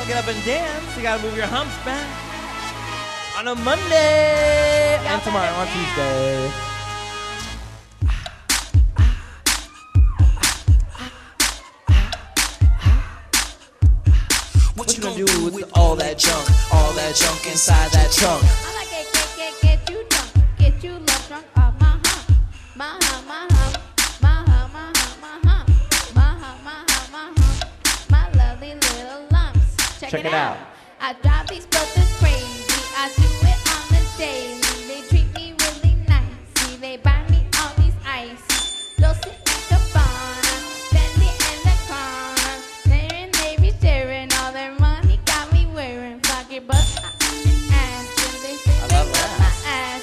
get up and dance. You gotta move your humps back. On a Monday and tomorrow on Tuesday. What you gonna do with all that junk inside that trunk? I'ma get you drunk, get you love drunk off my hump, my hump, my hump, my hump, my hump, my hump, my hump, my hump, my hump, my lovely little lumps. Check it out. I drive these brothers crazy. I do it on the daily. They treat me really nicely. They buy me all these ice. Dolce and Gabbana, Fendi and the corner. Staring, they be staring. All their money got me wearing flocky butts and ass. They say they love my ass.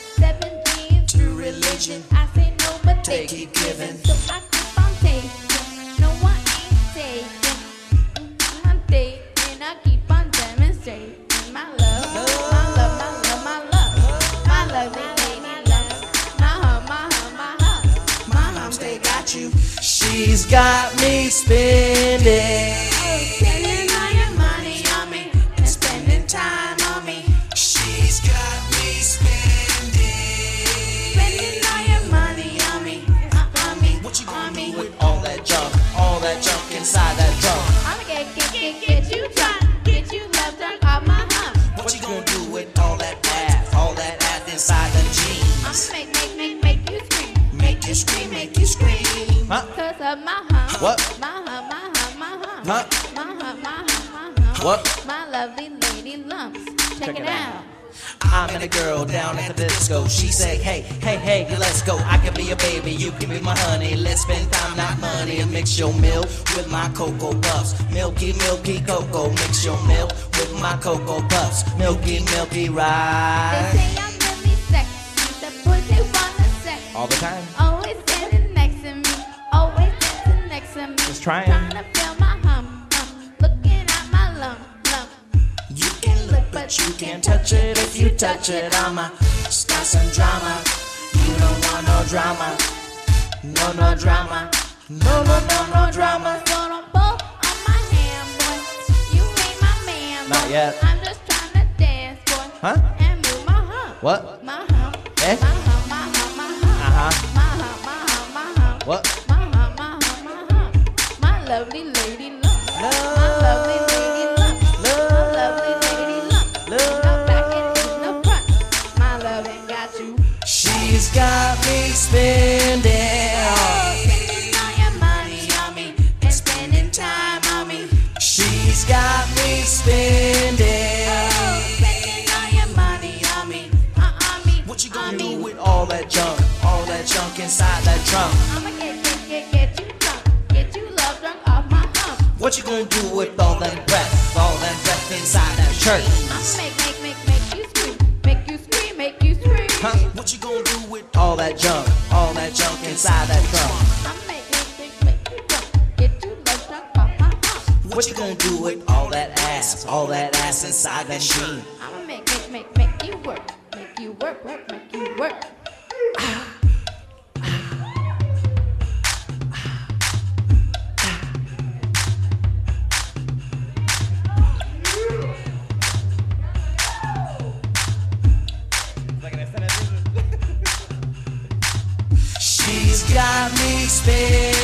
17 true religion. I say no, but they keep giving. So I keep on taking. No, I ain't taking. I'm taking. I keep on demonstrating my love, my love, my love, my love, my lovely lady love. My hump, my hump, my hump, my humps, they got you. She's got me spending. Spending all your money on me and spending time on me. She's got me spending. Spending all your money on me, on me, What you on gonna me. do with all that junk inside that trunk? I'ma get you drunk, get you love drunk off my hump. What you gonna do with all that ass inside the jeans? I'ma make you scream, Make you scream, make you scream. Huh? cause of my hump. What? My hump, my hump, my hump. Huh? My hump, my hump, my hump. What? My lovely lady lumps. Check it out. I met a girl down at the disco. She said, hey, hey, hey, let's go. I can be your baby, you can be my honey. Let's spend time, not money. And mix your milk with my Cocoa Puffs. Milky, milky cocoa. Mix your milk with my Cocoa Puffs. Milky, milky They ride. say I'm really sexy. The boys they wanna sex. All the time. Always standing next to me. Always dancing next to me. Just trying. Trying to feel my hump, hump. Looking at my lump, lump. You can look, but you can't touch it. If you touch it, I'ma start some drama. You don't want no drama. No, no drama. No, no, no, no drama. So don't pull on my hand, boy. You ain't my man, boy. Not yet. I'm just trying to dance, boy. Huh? And move my hump. What? My hump. Eh? My hump, my hump, my hump. Uh-huh. My hump, my hump, my hump. What? My hump, my hump, my hump. My lovely lady lump. My lovely lady lump. My lovely lady lump. Now back and in the front. My love ain't got you. She's got me spending. Spending all your money on me and spending time on me. She's got me spending. Spending all your money on me, on me. What you gonna do with all that junk inside that trunk? I'ma get you drunk, get you love drunk off my hump. What you gonna do with all that breath inside that shirt? I'ma make you scream, make you scream, make you scream. Huh? What you gonna do with all that junk inside that trunk? I'ma make you drunk, get you love drunk off my hump. What you gonna do with all that ass inside that jean? I'ma make you work, make you work, make you work. She's got me spinning.